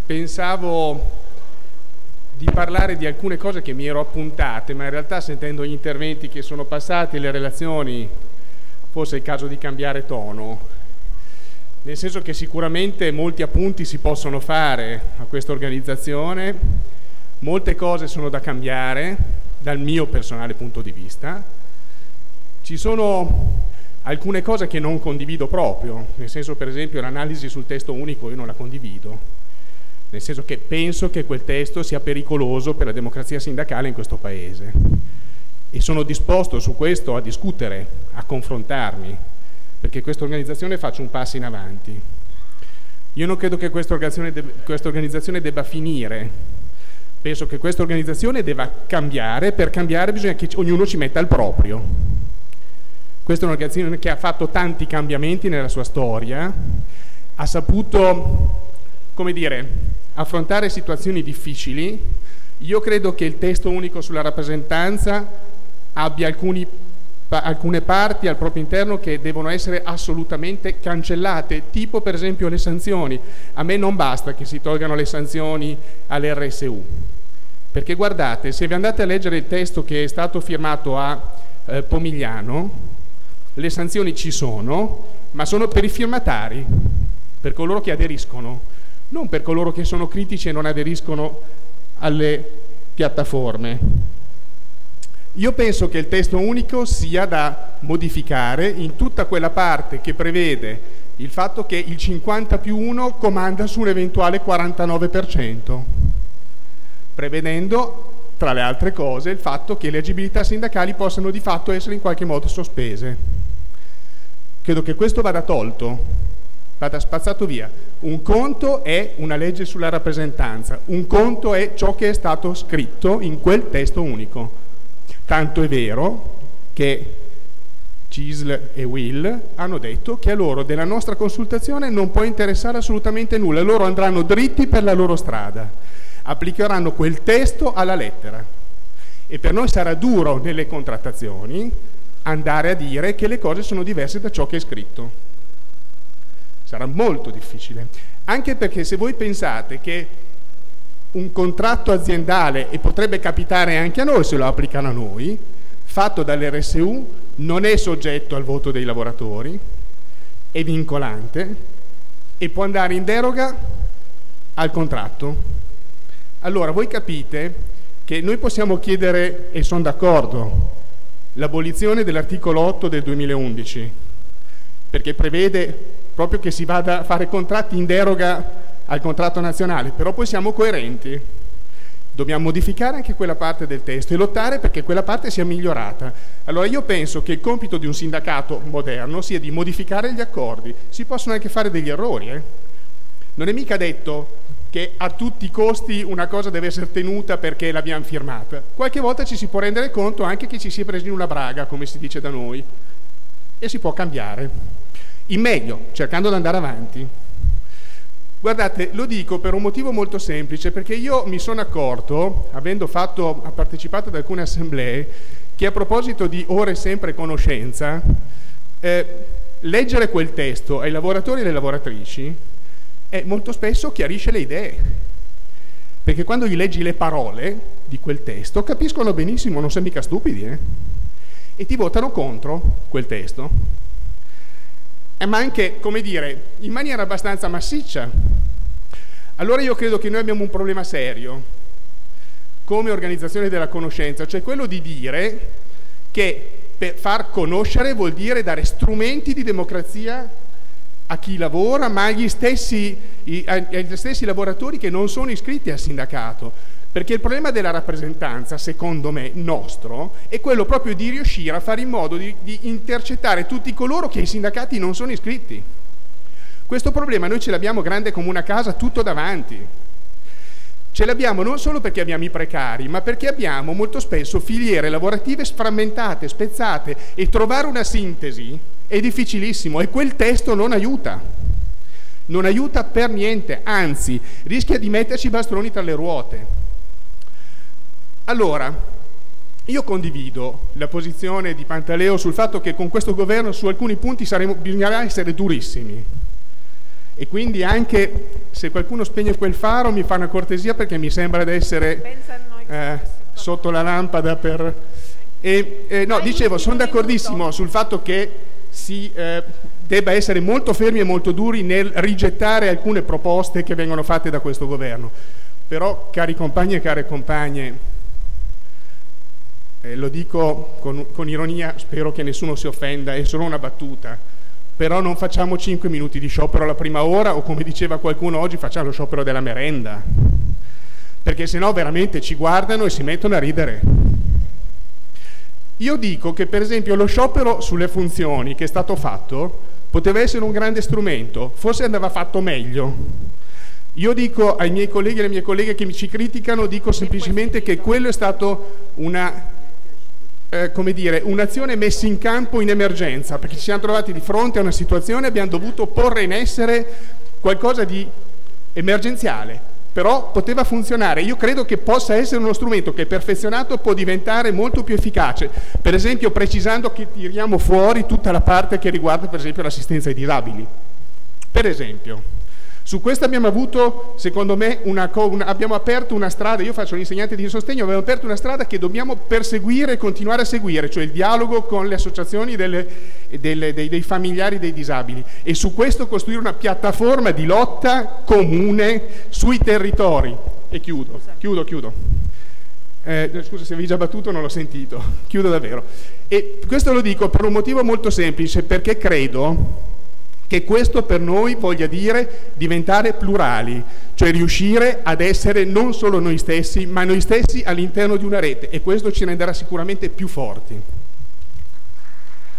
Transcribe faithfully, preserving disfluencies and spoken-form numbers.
pensavo di parlare di alcune cose che mi ero appuntate, ma in realtà sentendo gli interventi che sono passati e le relazioni, forse è il caso di cambiare tono, nel senso che sicuramente molti appunti si possono fare a questa organizzazione, molte cose sono da cambiare dal mio personale punto di vista, ci sono alcune cose che non condivido proprio, nel senso, per esempio, l'analisi sul testo unico io non la condivido, nel senso che penso che quel testo sia pericoloso per la democrazia sindacale in questo Paese e sono disposto su questo a discutere, a confrontarmi, perché questa organizzazione faccia un passo in avanti. Io non credo che questa organizzazione, de- questa organizzazione debba finire, penso che questa organizzazione debba cambiare, per cambiare bisogna che ognuno ci metta il proprio. Questa è un'organizzazione che ha fatto tanti cambiamenti nella sua storia, ha saputo, come dire, affrontare situazioni difficili. Io credo che il testo unico sulla rappresentanza abbia alcuni, pa, alcune parti al proprio interno che devono essere assolutamente cancellate, tipo per esempio le sanzioni. A me non basta che si tolgano le sanzioni all'R S U, perché guardate, se vi andate a leggere il testo che è stato firmato a eh, Pomigliano, le sanzioni ci sono, ma sono per i firmatari, per coloro che aderiscono, non per coloro che sono critici e non aderiscono alle piattaforme. Io penso che il testo unico sia da modificare in tutta quella parte che prevede il fatto che il cinquanta più uno comanda su un eventuale quarantanove per cento, prevedendo, tra le altre cose, il fatto che le agibilità sindacali possano di fatto essere in qualche modo sospese. Credo che questo vada tolto, vada spazzato via. Un conto è una legge sulla rappresentanza, un conto è ciò che è stato scritto in quel testo unico. Tanto è vero che C I S L e U I L hanno detto che a loro della nostra consultazione non può interessare assolutamente nulla, loro andranno dritti per la loro strada, applicheranno quel testo alla lettera e per noi sarà duro nelle contrattazioni andare a dire che le cose sono diverse da ciò che è scritto. Sarà molto difficile, anche perché se voi pensate che un contratto aziendale, e potrebbe capitare anche a noi se lo applicano a noi, fatto dall'R S U, non è soggetto al voto dei lavoratori, è vincolante e può andare in deroga al contratto. Allora voi capite che noi possiamo chiedere, e sono d'accordo, l'abolizione dell'articolo otto del duemilaundici, perché prevede proprio che si vada a fare contratti in deroga al contratto nazionale, però poi siamo coerenti. Dobbiamo modificare anche quella parte del testo e lottare perché quella parte sia migliorata. Allora io penso che il compito di un sindacato moderno sia di modificare gli accordi. Si possono anche fare degli errori, eh? Non è mica detto che a tutti i costi una cosa deve essere tenuta perché l'abbiamo firmata. Qualche volta ci si può rendere conto anche che ci si è presi in una braga, come si dice da noi, e si può cambiare. In meglio, cercando di andare avanti. Guardate, lo dico per un motivo molto semplice, perché io mi sono accorto, avendo fatto, partecipato ad alcune assemblee, che a proposito di ore sempre conoscenza, eh, leggere quel testo ai lavoratori e alle lavoratrici eh, molto spesso chiarisce le idee, perché quando gli leggi le parole di quel testo capiscono benissimo, non sono mica stupidi, eh? E ti votano contro quel testo. Ma anche, come dire, in maniera abbastanza massiccia. Allora io credo che noi abbiamo un problema serio come organizzazione della conoscenza, cioè quello di dire che per far conoscere vuol dire dare strumenti di democrazia a chi lavora, ma agli stessi, agli stessi lavoratori che non sono iscritti al sindacato. Perché il problema della rappresentanza, secondo me, nostro, è quello proprio di riuscire a fare in modo di, di intercettare tutti coloro che ai sindacati non sono iscritti. Questo problema noi ce l'abbiamo grande come una casa, tutto davanti. Ce l'abbiamo non solo perché abbiamo i precari, ma perché abbiamo molto spesso filiere lavorative sframmentate, spezzate, e trovare una sintesi è difficilissimo e quel testo non aiuta. Non aiuta per niente, anzi, rischia di metterci i bastoni tra le ruote. Allora, io condivido la posizione di Pantaleo sul fatto che con questo governo su alcuni punti saremo, bisognerà essere durissimi. E quindi anche se qualcuno spegne quel faro mi fa una cortesia, perché mi sembra di essere eh, sotto la lampada per... E, eh, no, dicevo, sono d'accordissimo sul fatto che si eh, debba essere molto fermi e molto duri nel rigettare alcune proposte che vengono fatte da questo governo. Però, cari compagni e care compagne, eh, lo dico con, con ironia, spero che nessuno si offenda, è solo una battuta, però non facciamo cinque minuti di sciopero alla prima ora, o come diceva qualcuno oggi, facciamo lo sciopero della merenda, perché sennò veramente ci guardano e si mettono a ridere. Io dico che per esempio lo sciopero sulle funzioni che è stato fatto poteva essere un grande strumento, forse andava fatto meglio. Io dico ai miei colleghi e alle mie colleghe che mi ci criticano, dico semplicemente che quello è stato una, eh, come dire, un'azione messa in campo in emergenza, perché ci siamo trovati di fronte a una situazione e abbiamo dovuto porre in essere qualcosa di emergenziale. Però poteva funzionare. Io credo che possa essere uno strumento che perfezionato può diventare molto più efficace, per esempio precisando che tiriamo fuori tutta la parte che riguarda per esempio l'assistenza ai disabili. Per esempio, su questo abbiamo avuto, secondo me, una, una, abbiamo aperto una strada, io faccio l'insegnante di sostegno, abbiamo aperto una strada che dobbiamo perseguire e continuare a seguire, cioè il dialogo con le associazioni delle, delle, dei, dei familiari dei disabili, e su questo costruire una piattaforma di lotta comune sui territori. E chiudo, chiudo, chiudo. Eh, scusa se avevi già battuto, non l'ho sentito, chiudo davvero. E questo lo dico per un motivo molto semplice, perché credo che questo per noi voglia dire diventare plurali, cioè riuscire ad essere non solo noi stessi, ma noi stessi all'interno di una rete, e questo ci renderà sicuramente più forti.